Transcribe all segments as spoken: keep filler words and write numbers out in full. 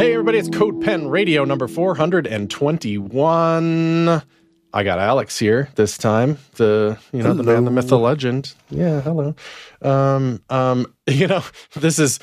Hey everybody, it's CodePen Radio number four hundred twenty-one. I got Alex here this time, the you know hello. The man, the myth, the legend. Yeah, hello. Um, um, you know, this is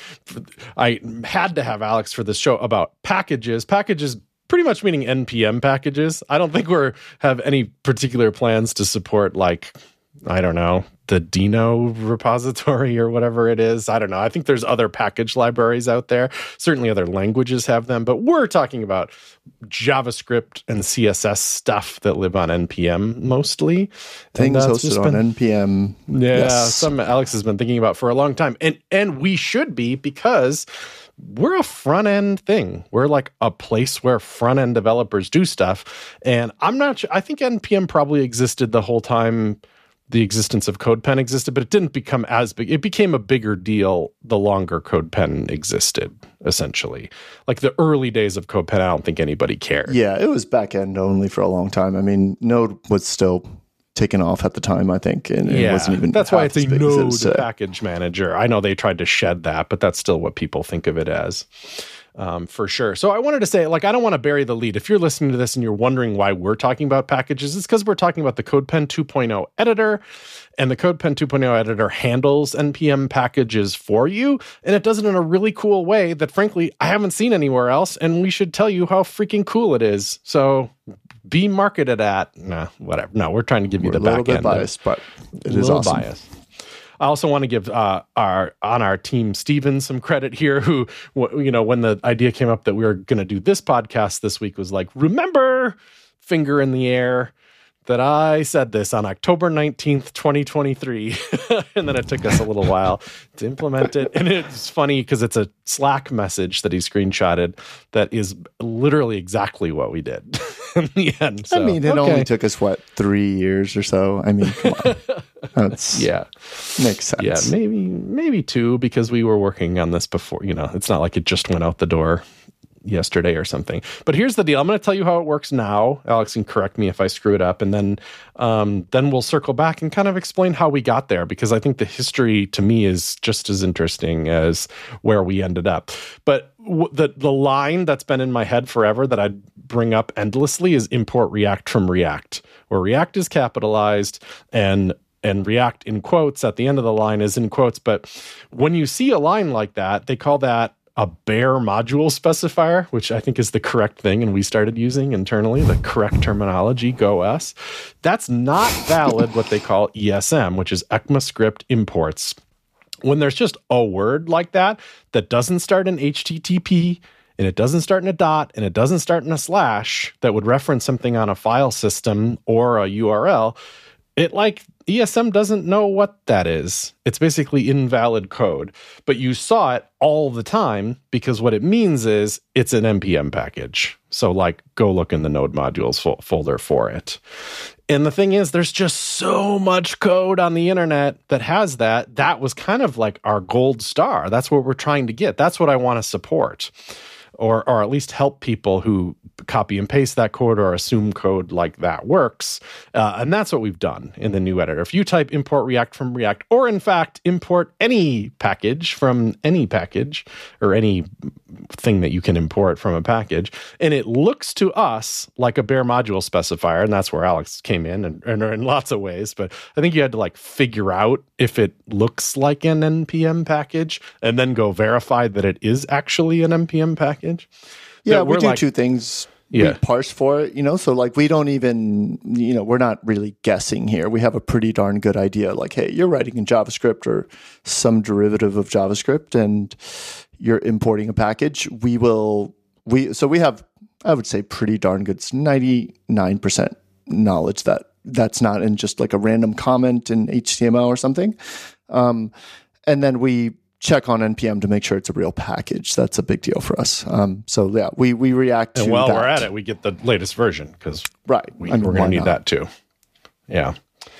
I had to have Alex for this show about packages. Packages, pretty much meaning N P M packages. I don't think we have any particular plans to support, like, I don't know, the Dino repository or whatever it is. I don't know. I think there's other package libraries out there. Certainly other languages have them, but we're talking about JavaScript and C S S stuff that live on N P M mostly. Things and, uh, hosted been, on N P M. Yeah, yes. Something Alex has been thinking about for a long time. And and we should be, because we're a front-end thing. We're like a place where front-end developers do stuff. And I'm not sure. I think N P M probably existed the whole time the existence of CodePen existed, but it didn't become as big. It became a bigger deal the longer CodePen existed, essentially. Like the early days of CodePen, I don't think anybody cared. Yeah, it was back-end only for a long time. I mean, Node was still taken off at the time, I think, and yeah, it wasn't even that's why it's a Node it package manager. I know they tried to shed that, but that's still what people think of it as. Um, for sure. So I wanted to say, like, I don't want to bury the lead. If you're listening to this and you're wondering why we're talking about packages, it's because we're talking about the CodePen two point oh editor, and the CodePen two point oh editor handles N P M packages for you, and it does it in a really cool way that, frankly, I haven't seen anywhere else, and we should tell you how freaking cool it is. So be marketed at. Nah, whatever. No, we're trying to give you we're the back end. A little bit biased, but it is awesome. Biased. I also want to give uh, our on our team Steven some credit here, who, you know, when the idea came up that we were going to do this podcast this week, was like, remember, finger in the air, that I said this on October nineteenth, twenty twenty-three. And then it took us a little while to implement it. And it's funny because it's a Slack message that he screenshotted that is literally exactly what we did in the end. So, I mean, it okay. only took us, what, three years or so? I mean, come on. That's, yeah. Makes sense. Yeah, maybe, maybe two, because we were working on this before. You know, it's not like it just went out the door yesterday or something. But here's the deal. I'm going to tell you how it works now. Alex can correct me if I screw it up, and then um, then we'll circle back and kind of explain how we got there, because I think the history to me is just as interesting as where we ended up. But w- the the line that's been in my head forever that I'd bring up endlessly is import React from React, where React is capitalized and and React in quotes at the end of the line is in quotes. But when you see a line like that, they call that a bare module specifier, which I think is the correct thing, and we started using internally, the correct terminology, Go S. That's not valid, what they call E S M, which is ECMAScript imports. When there's just a word like that that doesn't start in H T T P, and it doesn't start in a dot, and it doesn't start in a slash, that would reference something on a file system or a U R L, it like E S M doesn't know what that is. It's basically invalid code. But you saw it all the time, because what it means is it's an N P M package. So, like, go look in the Node modules fo- folder for it. And the thing is, there's just so much code on the internet that has that. That was kind of like our gold star. That's what we're trying to get. That's what I want to support. Or, or at least help people who copy and paste that code or assume code like that works. Uh, and that's what we've done in the new editor. If you type import React from React, or in fact, import any package from any package, or any thing that you can import from a package, and it looks to us like a bare module specifier, and that's where Alex came in, and, and in lots of ways. But I think you had to like figure out if it looks like an N P M package, and then go verify that it is actually an N P M package. Yeah, we do like, two things. Yeah. We parse for it, you know, so like we don't even, you know, we're not really guessing here. We have a pretty darn good idea. Like, hey, you're writing in JavaScript or some derivative of JavaScript, and you're importing a package. We will, we, so we have, I would say, pretty darn good, it's ninety-nine percent knowledge that that's not in just like a random comment in H T M L or something. Um, and then we check on N P M to make sure it's a real package. That's a big deal for us. Um, so yeah, we we react and to while that. we're at it, we get the latest version, because right. we, I mean, we're going to need not? that too. Yeah.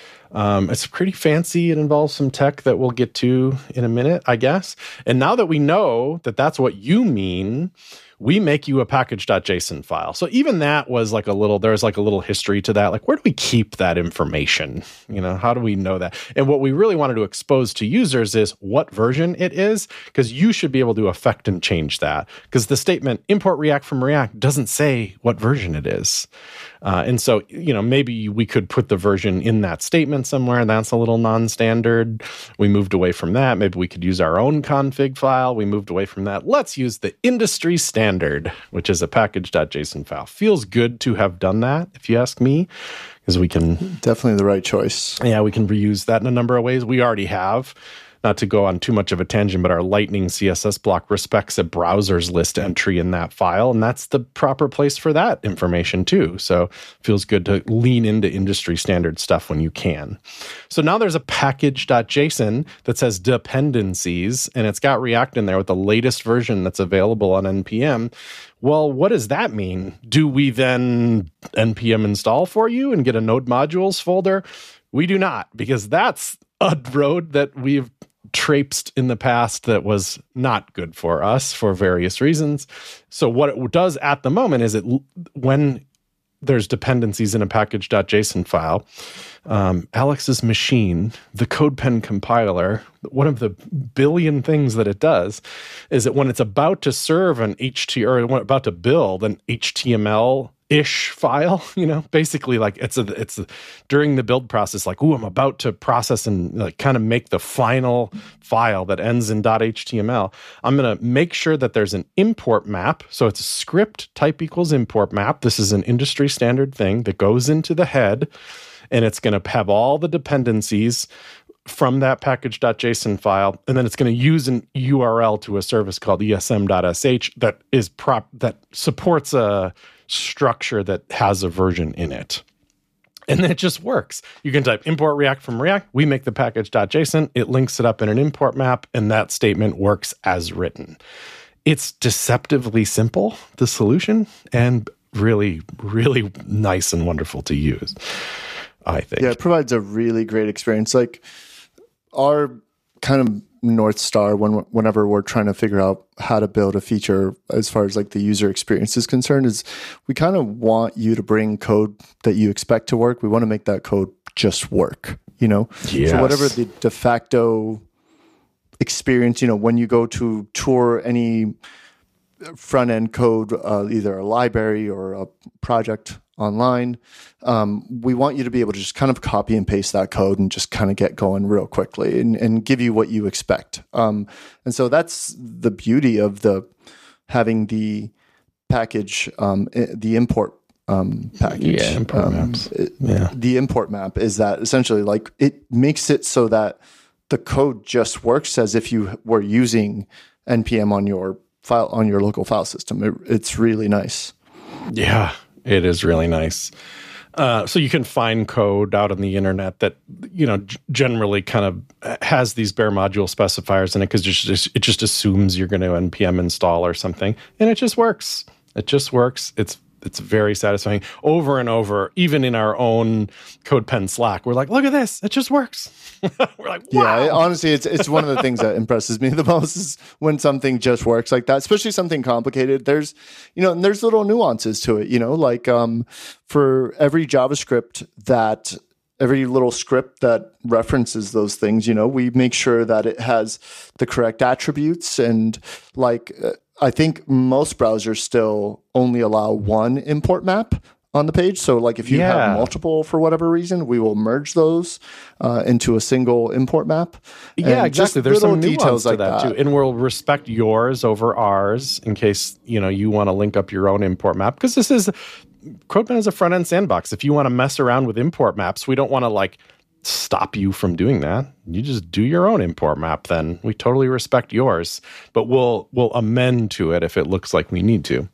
Um, it's pretty fancy. It involves some tech that we'll get to in a minute, I guess. And now that we know that that's what you mean, we make you a package.json file. So even that was like a little, there's like a little history to that. Like, where do we keep that information? You know, how do we know that? And what we really wanted to expose to users is what version it is, because you should be able to affect and change that. Because the statement import React from React doesn't say what version it is. Uh, and so, you know, maybe we could put the version in that statement somewhere. That's a little non-standard. We moved away from that. Maybe we could use our own config file. We moved away from that. Let's use the industry standard, which is a package.json file. Feels good to have done that, if you ask me, because we can... Definitely the right choice. Yeah, we can reuse that in a number of ways. We already have. Not to go on too much of a tangent, but our Lightning C S S block respects a browser's list entry in that file, and that's the proper place for that information too. So feels good to lean into industry standard stuff when you can. So now there's a package.json that says dependencies, and it's got React in there with the latest version that's available on N P M. Well, what does that mean? Do we then N P M install for you and get a node modules folder? We do not, because that's a road that we've traipsed in the past that was not good for us for various reasons. So what it does at the moment is it when there's dependencies in a package.json file, um, Alex's machine, the CodePen compiler, one of the billion things that it does is that when it's about to serve an H T M L or when about to build an H T M L ish file, you know, basically like it's a, it's a, during the build process, like, ooh, I'm about to process and like kind of make the final file that ends in .html. I'm going to make sure that there's an import map. So it's a script type equals import map. This is an industry standard thing that goes into the head, and it's going to have all the dependencies from that package.json file, and then it's going to use an U R L to a service called E S M dot S H that is prop that supports a structure that has a version in it. And then it just works. You can type import React from React. We make the package.json. It links it up in an import map, and that statement works as written. It's deceptively simple, the solution, and really, really nice and wonderful to use, I think. Yeah, it provides a really great experience. Like our kind of North Star when whenever we're trying to figure out how to build a feature as far as like the user experience is concerned is we kind of want you to bring code that you expect to work. We want to make that code just work, you know? Yes. So whatever the de facto experience, you know, when you go to tour any front end code, uh, either a library or a project online, um, we want you to be able to just kind of copy and paste that code and just kind of get going real quickly and, and give you what you expect. Um, and so that's the beauty of the having the package, um, the import um, package. Yeah, import um, maps. It, yeah. The import map is that essentially like it makes it so that the code just works as if you were using N P M on your file on your local file system. It, it's really nice. Yeah. It is really nice. Uh, so you can find code out on the internet that, you know, g- generally kind of has these bare module specifiers in it because just, it just assumes you're going to N P M install or something. And it just works. It just works. It's it's very satisfying over and over. Even in our own CodePen Slack, we're like, look at this. It just works. We're like, wow. Yeah, honestly, it's it's one of the things that impresses me the most is when something just works like that, especially something complicated. There's, you know, and there's little nuances to it, you know, like um, for every JavaScript that, every little script that references those things, you know, we make sure that it has the correct attributes. And like, uh, I think most browsers still only allow one import map on the page. So like if you yeah. have multiple for whatever reason, we will merge those uh, into a single import map. Yeah, and exactly. There's some details to like that, that too. And we'll respect yours over ours in case, you know, you want to link up your own import map. Because this is, CodePen is a front-end sandbox. If you want to mess around with import maps, we don't want to like stop you from doing that. You just do your own import map then. We totally respect yours. But we'll we'll amend to it if it looks like we need to.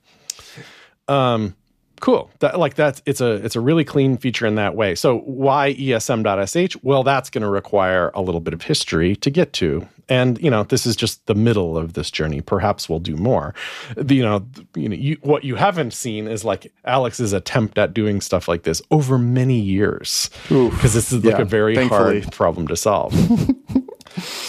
Um Cool. That, like that's it's a it's a really clean feature in that way. So why E S M dot S H? Well, that's going to require a little bit of history to get to. And you know, this is just the middle of this journey. Perhaps we'll do more. The, you know, you know, you, what you haven't seen is like Alex's attempt at doing stuff like this over many years, because this is like yeah, a very thankfully. hard problem to solve.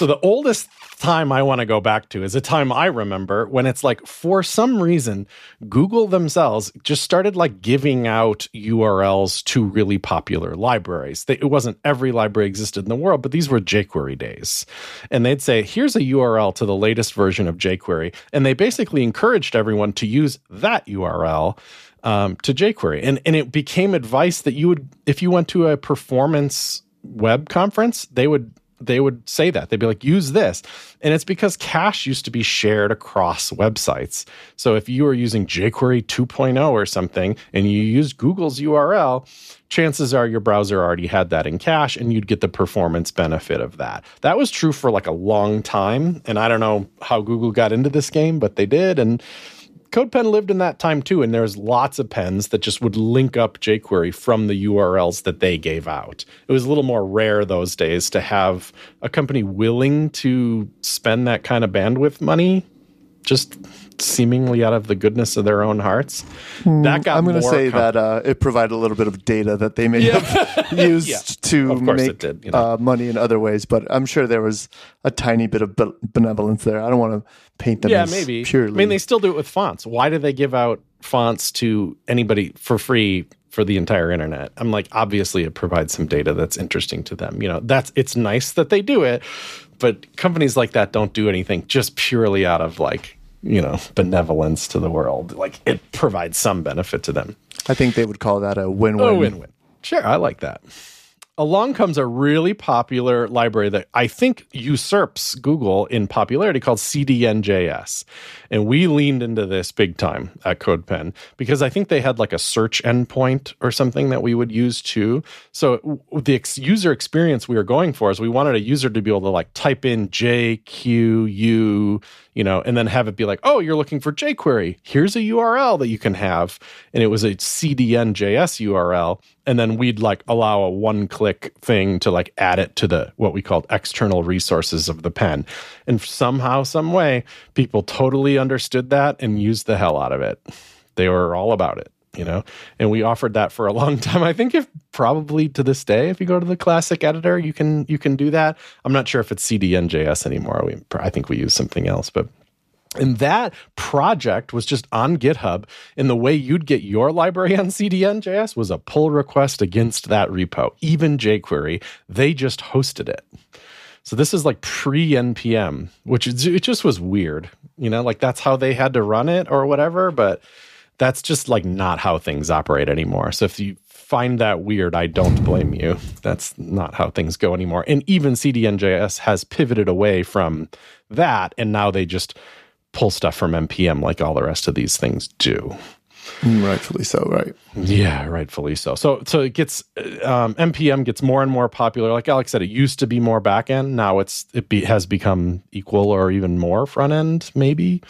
So the oldest time I want to go back to is a time I remember when it's like, for some reason, Google themselves just started like giving out U R Ls to really popular libraries. They, it wasn't every library existed in the world, but these were jQuery days. And they'd say, here's a U R L to the latest version of jQuery. And they basically encouraged everyone to use that U R L um, to jQuery. And, and it became advice that you would, if you went to a performance web conference, they would they would say that. They'd be like, use this. And it's because cache used to be shared across websites. So if you were using jQuery two point oh or something and you used Google's U R L, chances are your browser already had that in cache and you'd get the performance benefit of that. That was true for like a long time. And I don't know how Google got into this game, but they did. And CodePen lived in that time too, and there's lots of pens that just would link up jQuery from the U R Ls that they gave out. It was a little more rare those days to have a company willing to spend that kind of bandwidth money, just seemingly out of the goodness of their own hearts. Mm, that got I'm going to say comp- that uh, it provided a little bit of data that they may yeah. have used yeah. to make did, you know. uh, money in other ways, but I'm sure there was a tiny bit of be- benevolence there. I don't want to paint them yeah, as maybe. purely... I mean, they still do it with fonts. Why do they give out fonts to anybody for free for the entire internet? I'm like, obviously it provides some data that's interesting to them. You know, that's it's nice that they do it, but companies like that don't do anything just purely out of like, you know, benevolence to the world. Like, it provides some benefit to them. I think they would call that a win-win. A win-win. Sure, I like that. Along comes a really popular library that I think usurps Google in popularity called C D N J S. And we leaned into this big time at CodePen because I think they had like a search endpoint or something that we would use too. So the ex- user experience we were going for is we wanted a user to be able to like type in J Q U, you know, and then have it be like, oh, you're looking for jQuery. Here's a U R L that you can have. And it was a C D N J S U R L. And then we'd like allow a one-click thing to like add it to the what we called external resources of the pen. And somehow, some way, people totally understood that and used the hell out of it. They were all about it, you know? And we offered that for a long time. I think if probably to this day, if you go to the classic editor, you can you can do that. I'm not sure if it's C D N J S anymore. We, I think we use something else, but... And that project was just on GitHub. And the way you'd get your library on C D N J S was a pull request against that repo. Even jQuery, they just hosted it. So this is like pre-N P M, which is, it just was weird. You know, like that's how they had to run it or whatever. But that's just like not how things operate anymore. So if you find that weird, I don't blame you. That's not how things go anymore. And even C D N J S has pivoted away from that. And now they just... pull stuff from N P M like all the rest of these things do. Rightfully so, right? Yeah, rightfully so. So so it gets, um, N P M gets more and more popular. Like Alex said, it used to be more back-end. Now it's it be, has become equal or even more front-end, maybe.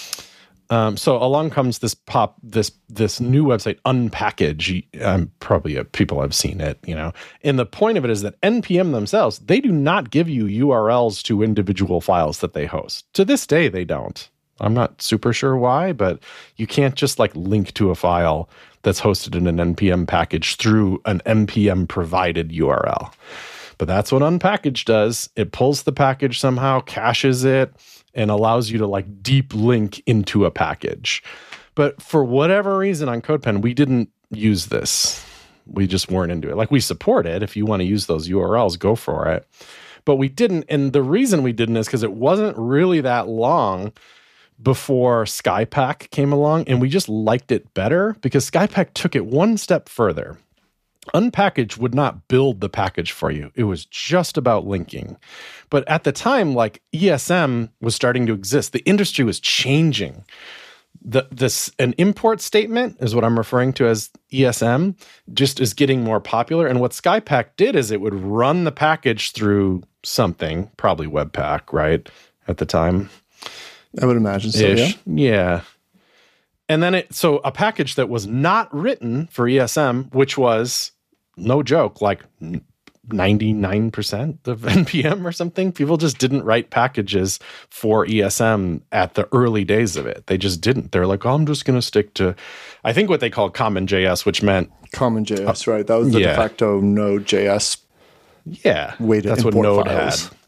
Um, so along comes this pop, this this new website, Unpackage. Um, probably uh, people have seen it, you know. And the point of it is that N P M themselves, they do not give you U R Ls to individual files that they host. To this day, they don't. I'm not super sure why, but you can't just like link to a file that's hosted in an N P M package through an N P M provided U R L. But that's what Unpackage does. It pulls the package somehow, caches it, and allows you to like deep link into a package. But for whatever reason on CodePen, we didn't use this. We just weren't into it. Like, we support it. If you want to use those U R Ls, go for it. But we didn't. And the reason we didn't is because it wasn't really that long before Skypack came along, and we just liked it better because Skypack took it one step further. Unpackage would not build the package for you. It was just about linking. But at the time, like, E S M was starting to exist. The industry was changing. The, this an import statement is what I'm referring to as E S M, just is getting more popular. And what Skypack did is it would run the package through something, probably Webpack, right, at the time. I would imagine so, Ish. yeah. Yeah. And then it, so a package that was not written for E S M, which was, no joke, like ninety-nine percent of N P M or something. People just didn't write packages for E S M at the early days of it. They just didn't. They're like, oh, I'm just going to stick to, I think what they called Common J S, which meant... Common J S, uh, right. That was the yeah. de facto Node J S yeah, way to that's import what Node files. had.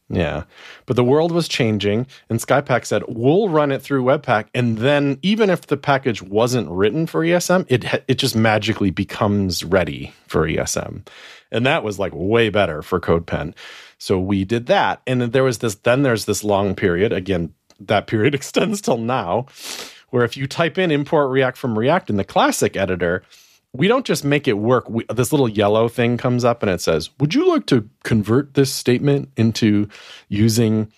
Yeah. But the world was changing, and Skypack said, we'll run it through Webpack. And then even if the package wasn't written for E S M, it it just magically becomes ready for E S M. And that was like way better for CodePen. So we did that. And then there was this, then there's this long period. Again, that period extends till now, where if you type in import React from React in the classic editor, we don't just make it work. We, this little yellow thing comes up and it says, would you like to convert this statement into using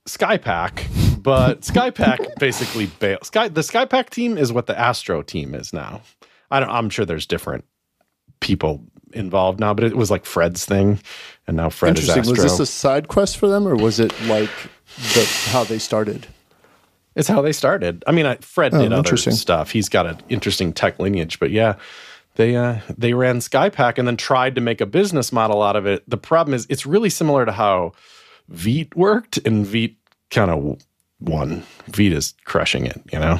Skypack? But Skypack basically bails. Sky, the Skypack team is what the Astro team is now. I don't, I'm sure there's different people involved now, but it was like Fred's thing. And now Fred is Astro. Was this a side quest for them, or was it like the, how they started? It's how they started. I mean, I, Fred oh, did other stuff. He's got an interesting tech lineage, but yeah. They uh, they ran Skypack and then tried to make a business model out of it. The problem is it's really similar to how Vite worked, and Vite kind of won. Vite is crushing it, you know?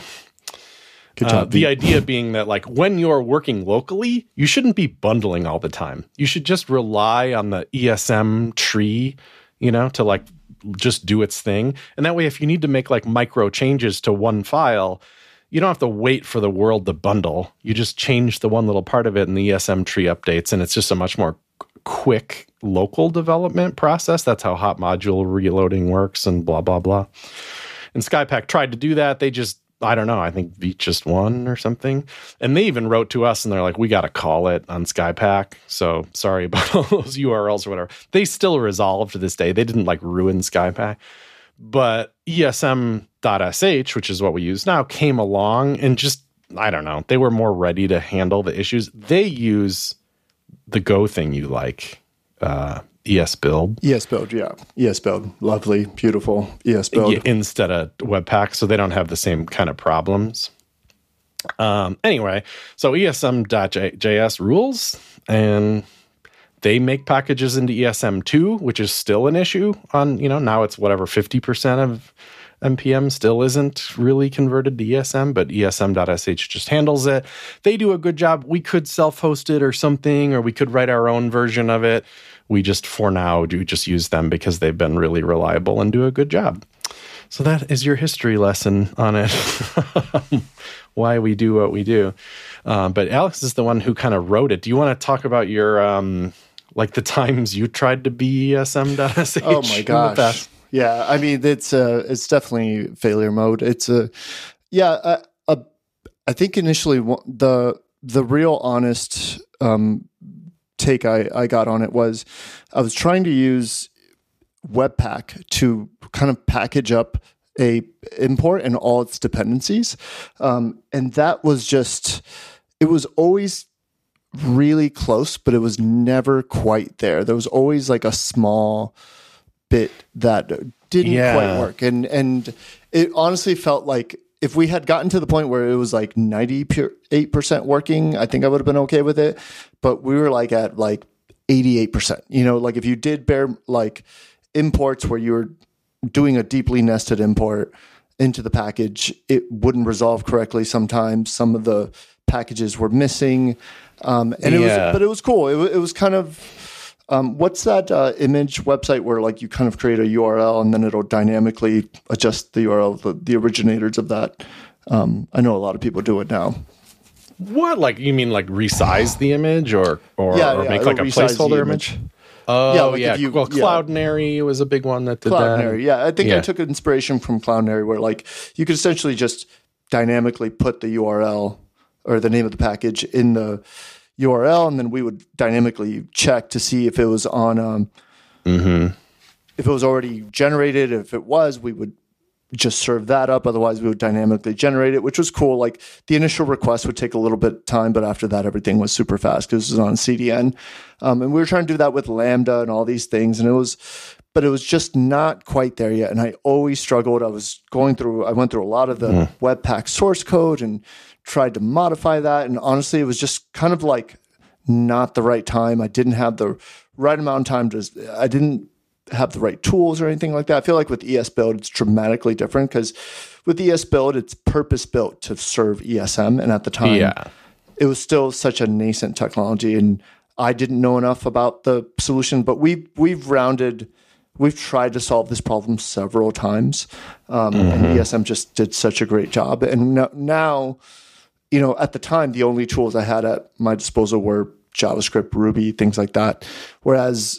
Good job, uh, the idea being that, like, when you're working locally, you shouldn't be bundling all the time. You should just rely on the E S M tree, you know, to, like, just do its thing. And that way, if you need to make, like, micro changes to one file, you don't have to wait for the world to bundle. You just change the one little part of it and the E S M tree updates, and it's just a much more quick local development process. That's how hot module reloading works and blah, blah, blah. And Skypack tried to do that. They just, I don't know, I think Vite just won or something. And they even wrote to us and they're like, we got to call it on Skypack. So sorry about all those U R Ls or whatever. They still resolved to this day. They didn't like ruin Skypack. But E S M dot S H, which is what we use now, came along and just, I don't know, they were more ready to handle the issues. They use the Go thing you like, uh, ESBuild. ESBuild, yeah. ESBuild, lovely, beautiful ESBuild. Instead of Webpack, so they don't have the same kind of problems. Um, anyway, so E S M dot J S rules, and they make packages into E S M two, which is still an issue on, you know, now it's whatever, fifty percent of N P M still isn't really converted to E S M, but E S M dot S H just handles it. They do a good job. We could self-host it or something, or we could write our own version of it. We just, for now, do just use them because they've been really reliable and do a good job. So that is your history lesson on it, why we do what we do. Um, but Alex is the one who kind of wrote it. Do you want to talk about your, um, like the times you tried to be E S M dot S H? Oh my gosh. Yeah, I mean, it's uh, it's definitely failure mode. It's a, yeah, uh, uh, I think initially the the real honest um, take I, I got on it was I was trying to use Webpack to kind of package up a import and all its dependencies. Um, and that was just, it was always really close, but it was never quite there. There was always like a small bit that didn't yeah. quite work. And, and it honestly felt like if we had gotten to the point where it was like ninety-eight percent working, I think I would have been okay with it. But we were like at like eighty-eight percent, you know, like if you did bare like imports where you were doing a deeply nested import into the package, it wouldn't resolve correctly. Sometimes some of the packages were missing. Um, and it yeah. was, but it was cool. It, it was kind of, um, what's that uh, image website where like you kind of create a U R L and then it'll dynamically adjust the U R L, the, the originators of that. Um, I know a lot of people do it now. What, like, you mean like resize the image or, or, yeah, or yeah, make like a placeholder image? image? Oh, yeah. Like yeah. You, well, Cloudinary yeah. was a big one that did Cloudinary, that. yeah. I think yeah. I took inspiration from Cloudinary where like you could essentially just dynamically put the U R L or the name of the package in the U R L, and then we would dynamically check to see if it was on, um, mm-hmm. if it was already generated. If it was, we would just serve that up. Otherwise, we would dynamically generate it, which was cool. Like the initial request would take a little bit of time, but after that, everything was super fast because it was on C D N. Um, and we were trying to do that with Lambda and all these things. And it was, but it was just not quite there yet. And I always struggled. I was going through, I went through a lot of the mm. Webpack source code and tried to modify that. And honestly, it was just kind of like not the right time. I didn't have the right amount of time to, I didn't have the right tools or anything like that. I feel like with ESBuild, it's dramatically different because with ESBuild, it's purpose built to serve E S M. And at the time, yeah. it was still such a nascent technology and I didn't know enough about the solution, but we we've rounded we've tried to solve this problem several times, um, mm-hmm. and E S M just did such a great job. And no, now, you know, at the time, the only tools I had at my disposal were JavaScript, Ruby, things like that. Whereas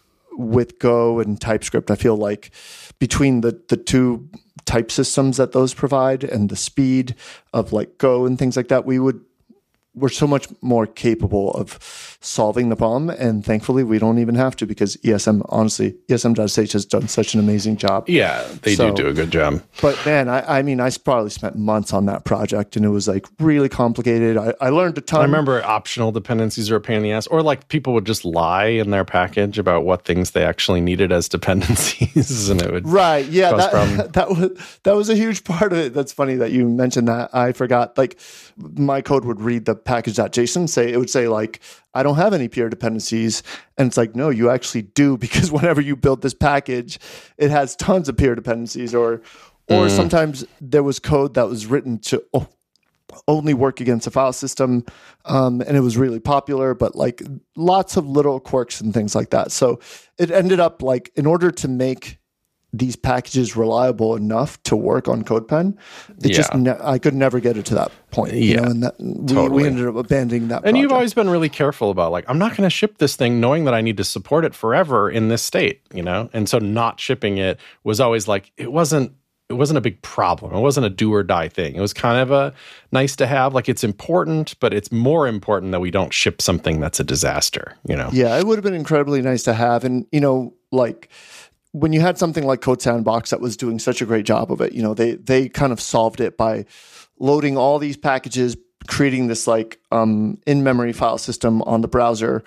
with Go and TypeScript, I feel like between the the two type systems that those provide and the speed of like Go and things like that, we would we're so much more capable of solving the problem. And thankfully, we don't even have to, because E S M, honestly, E S M dot S H has done such an amazing job. Yeah, they so, do do a good job. But man, I, I mean, I probably spent months on that project, and it was like really complicated. I, I learned a ton. I remember optional dependencies are a pain in the ass, or like people would just lie in their package about what things they actually needed as dependencies, and it would right, yeah, that, that was that was a huge part of it. That's funny that you mentioned that. I forgot. Like my code would read the package.json, say it would say like, I don't have any peer dependencies. And it's like, no, you actually do, because whenever you build this package, it has tons of peer dependencies. Or or mm. sometimes there was code that was written to oh, only work against a file system, um, and it was really popular, but like lots of little quirks and things like that. So it ended up like, in order to make these packages reliable enough to work on CodePen, it yeah. just ne- I could never get it to that point. You yeah, know, and that, we, totally. we ended up abandoning that. And project. You've always been really careful about like, I'm not going to ship this thing knowing that I need to support it forever in this state, you know? And so not shipping it was always like, it wasn't, it wasn't a big problem. It wasn't a do or die thing. It was kind of a nice to have, like it's important, but it's more important that we don't ship something that's a disaster, you know? Yeah, it would have been incredibly nice to have. And, you know, like, when you had something like Code Sandbox that was doing such a great job of it, you know, they they kind of solved it by loading all these packages, creating this like um, in-memory file system on the browser.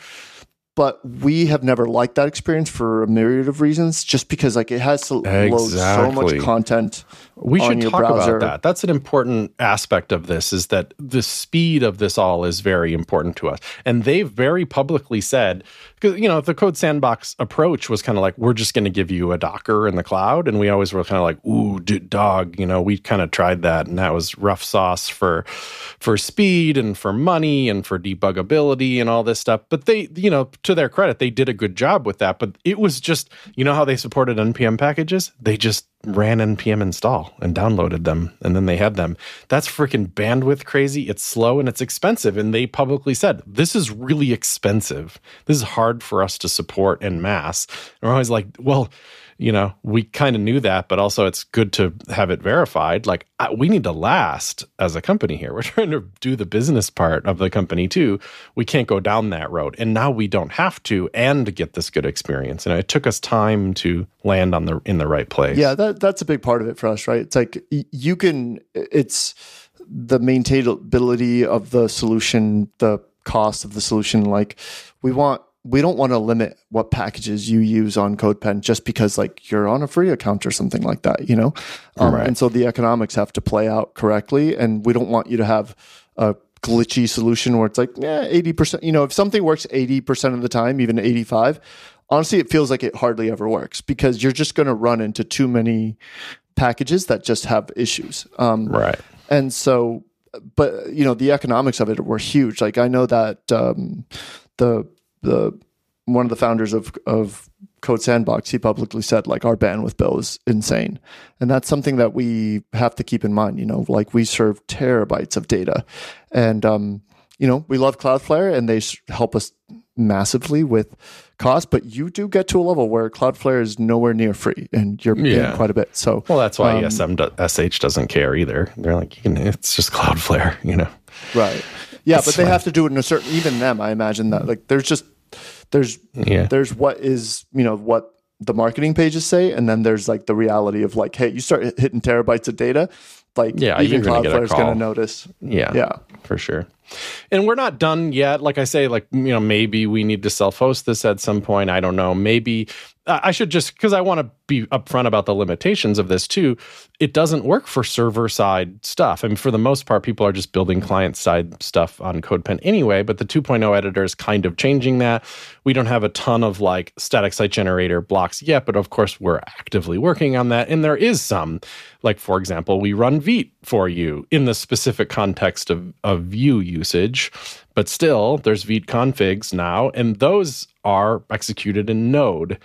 But we have never liked that experience for a myriad of reasons, just because like it has to exactly. load so much content. We on should your talk browser. about that. That's an important aspect of this, is that the speed of this all is very important to us. And they've very publicly said, because, you know, the Code Sandbox approach was kind of like, we're just going to give you a Docker in the cloud. And we always were kind of like, ooh, dude, dog, you know, we kind of tried that. And that was rough sauce for, for speed and for money and for debuggability and all this stuff. But they, you know, to their credit, they did a good job with that. But it was just, you know how they supported N P M packages? They just ran N P M install and downloaded them, and then they had them. That's freaking bandwidth crazy. It's slow and it's expensive. And they publicly said, this is really expensive. This is hard for us to support en masse. And we're always like, well, you know, we kind of knew that, but also it's good to have it verified. Like, I, we need to last as a company here. We're trying to do the business part of the company too. We can't go down that road. And now we don't have to, and get this good experience. And it took us time to land on the in the right place. Yeah, that that's a big part of it for us, right? It's like you can, it's the maintainability of the solution, the cost of the solution. Like we want, we don't want to limit what packages you use on CodePen just because like you're on a free account or something like that, you know? Um, right. And so the economics have to play out correctly. And we don't want you to have a glitchy solution where it's like, yeah, eighty percent, you know, if something works eighty percent of the time, even eighty-five, honestly, it feels like it hardly ever works, because you're just going to run into too many packages that just have issues. Um, right. And so, but you know, the economics of it were huge. Like I know that um, the, the, one of the founders of, of Code Sandbox, he publicly said like our bandwidth bill is insane. And that's something that we have to keep in mind, you know, like we serve terabytes of data, and, um, you know, we love Cloudflare and they help us massively with cost, but you do get to a level where Cloudflare is nowhere near free and you're paying yeah. quite a bit. So, well, that's why um, E S M dot S H doesn't care either. They're like, you can, it's just Cloudflare, you know? Right. Yeah. That's but they fine. have to do it in a certain, even them, I imagine that like, there's just, there's, yeah. there's what is, you know, what the marketing pages say. And then there's like the reality of like, hey, you start hitting terabytes of data, like yeah, even Cloudflare is going to notice. Yeah. Yeah. For sure. And we're not done yet. Like I say, like, you know, maybe we need to self-host this at some point. I don't know. Maybe I should just, because I want to be upfront about the limitations of this too. It doesn't work for server-side stuff. I mean, for the most part, people are just building client-side stuff on CodePen anyway, but the two point oh editor is kind of changing that. We don't have a ton of like static site generator blocks yet, but of course we're actively working on that. And there is some, like for example, we run Vite for you in the specific context of, of Vue usage, but still there's Vite configs now, and those are executed in Node.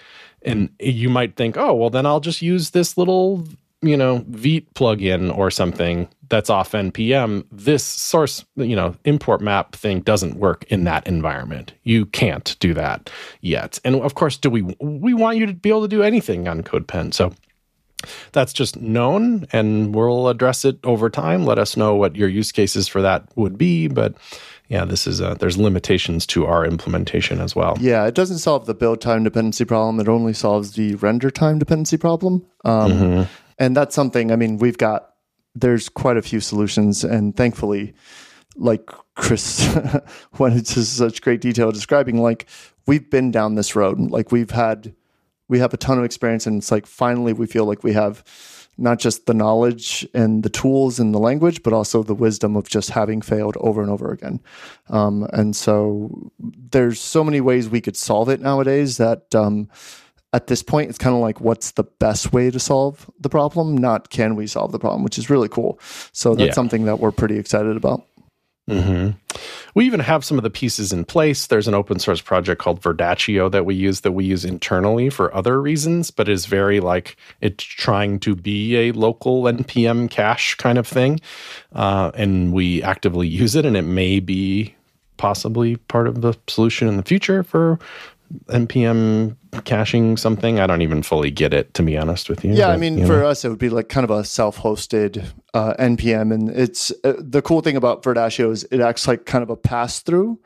And you might think, oh, well, then I'll just use this little, you know, Vite plugin or something that's off N P M. This source, you know, import map thing doesn't work in that environment. You can't do that yet. And of course, do we we want you to be able to do anything on CodePen. So that's just known, and we'll address it over time. Let us know what your use cases for that would be. But yeah, this is a, there's limitations to our implementation as well. Yeah, it doesn't solve the build time dependency problem. It only solves the render time dependency problem. Um, mm-hmm. And that's something, I mean, we've got, there's quite a few solutions. And thankfully, like Chris went into such great detail describing, like we've been down this road. Like we've had, we have a ton of experience, and it's like finally we feel like we have not just the knowledge and the tools and the language, but also the wisdom of just having failed over and over again. Um, and so there's so many ways we could solve it nowadays that um, at this point, it's kind of like, what's the best way to solve the problem? Not can we solve the problem, which is really cool. So that's yeah. something that we're pretty excited about. Mm-hmm. We even have some of the pieces in place. There's an open source project called Verdaccio that we use that we use internally for other reasons, but is very like it's trying to be a local N P M cache kind of thing. Uh, and we actively use it, and it may be possibly part of the solution in the future for N P M caching something. I don't even fully get it, to be honest with you. Yeah, but, I mean, you for know. us, it would be like kind of a self-hosted uh, N P M. And it's uh, the cool thing about Verdaccio is it acts like kind of a pass-through.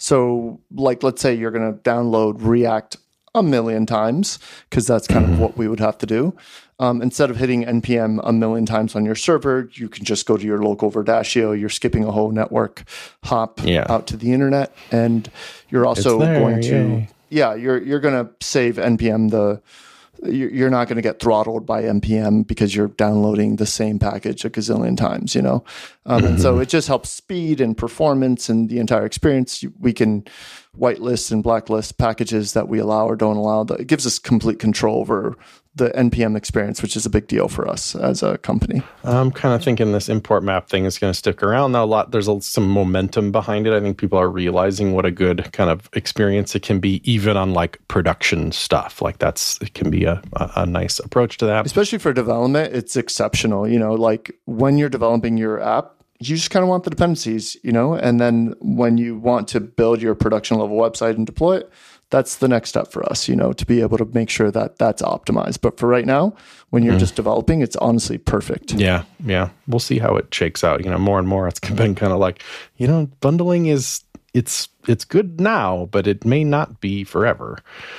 So like, let's say you're going to download React a million times, because that's kind mm-hmm. of what we would have to do. Um, instead of hitting N P M a million times on your server, you can just go to your local Verdaccio. You're skipping a whole network hop yeah. out to the internet. And you're also there, going to... Yay. Yeah, you're you're going to save N P M. The you're not going to get throttled by N P M because you're downloading the same package a gazillion times, you know. Um, mm-hmm. And so it just helps speed and performance and the entire experience. We can whitelist and blacklist packages that we allow or don't allow. It gives us complete control over the N P M experience, which is a big deal for us as a company. I'm kind of thinking this import map thing is going to stick around now. A lot, there's a, some momentum behind it. I think people are realizing what a good kind of experience it can be, even on like production stuff. Like that's it can be a, a, a nice approach to that. Especially for development, it's exceptional. You know, like when you're developing your app, you just kind of want the dependencies, you know, and then when you want to build your production level website and deploy it, that's the next step for us, you know, to be able to make sure that that's optimized. But for right now, when you're mm. just developing, it's honestly perfect. Yeah, yeah. We'll see how it shakes out. You know, more and more it's been kind of like, you know, bundling is, it's it's good now, but it may not be forever.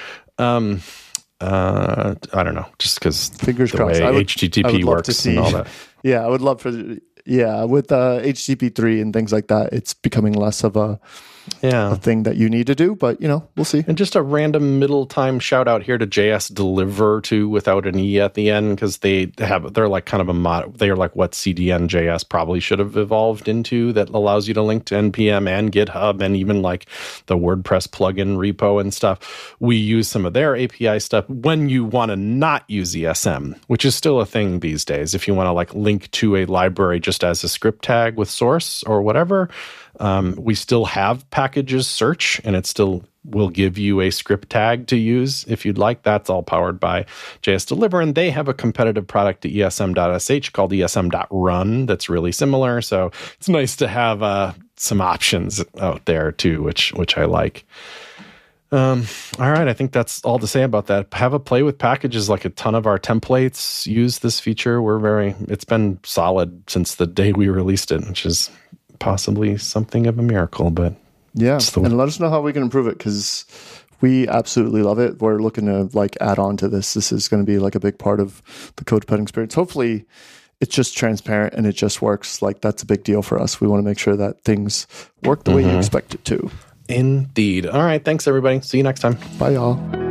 Um, uh, I don't know, just because fingers the crossed. way I would, H T T P I would love works to see, and all that. Yeah, I would love for, yeah, with uh, H T T P three and things like that, it's becoming less of a, yeah. a thing that you need to do, but you know, we'll see. And just a random middle time shout out here to J S Deliver too, without an E at the end, because they have, they're like kind of a mod, they're like what C D N J S probably should have evolved into, that allows you to link to N P M and GitHub and even like the WordPress plugin repo and stuff. We use some of their A P I stuff when you want to not use E S M, which is still a thing these days. If you want to like link to a library just as a script tag with source or whatever, Um, we still have packages search, and it still will give you a script tag to use if you'd like. That's all powered by J S Deliver, and they have a competitive product to E S M dot S H called E S M dot run that's really similar. So it's nice to have uh, some options out there too, which which I like. Um, all right, I think that's all to say about that. Have a play with packages. Like a ton of our templates use this feature. We're very, it's been solid since the day we released it, which is possibly something of a miracle, but yeah, and let us know how we can improve it, because we absolutely love it. We're looking to like add on to this. This is going to be like a big part of the CodePen experience. Hopefully it's just transparent and it just works. Like that's a big deal for us. We want to make sure that things work the mm-hmm. way you expect it to. Indeed. All right. Thanks everybody. See you next time. Bye y'all.